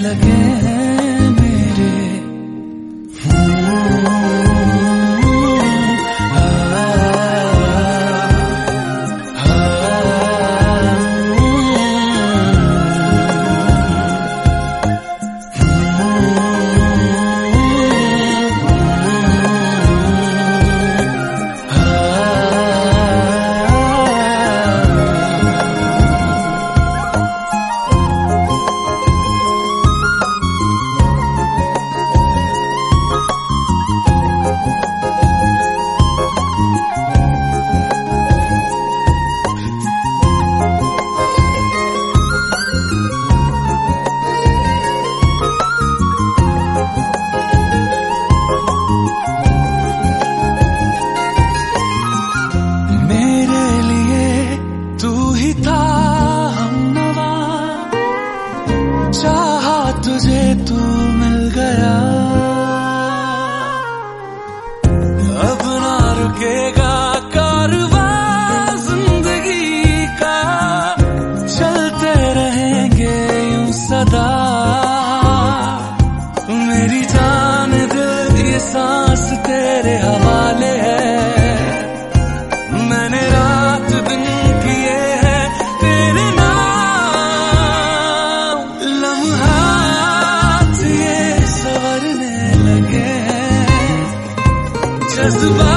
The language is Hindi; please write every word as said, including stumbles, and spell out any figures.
लगे हैं मेरे। चाहा तुझे तू मिल गया, अब ना रुकेगा कारवां जिंदगी का, चलते रहेंगे यूं सदा। मेरी जान दिल ये सांस तेरे हवाले है, मैंने रात दिन किए हैं तेरे नाम। लम्हात ये संवरने लगे हैं, जज्बा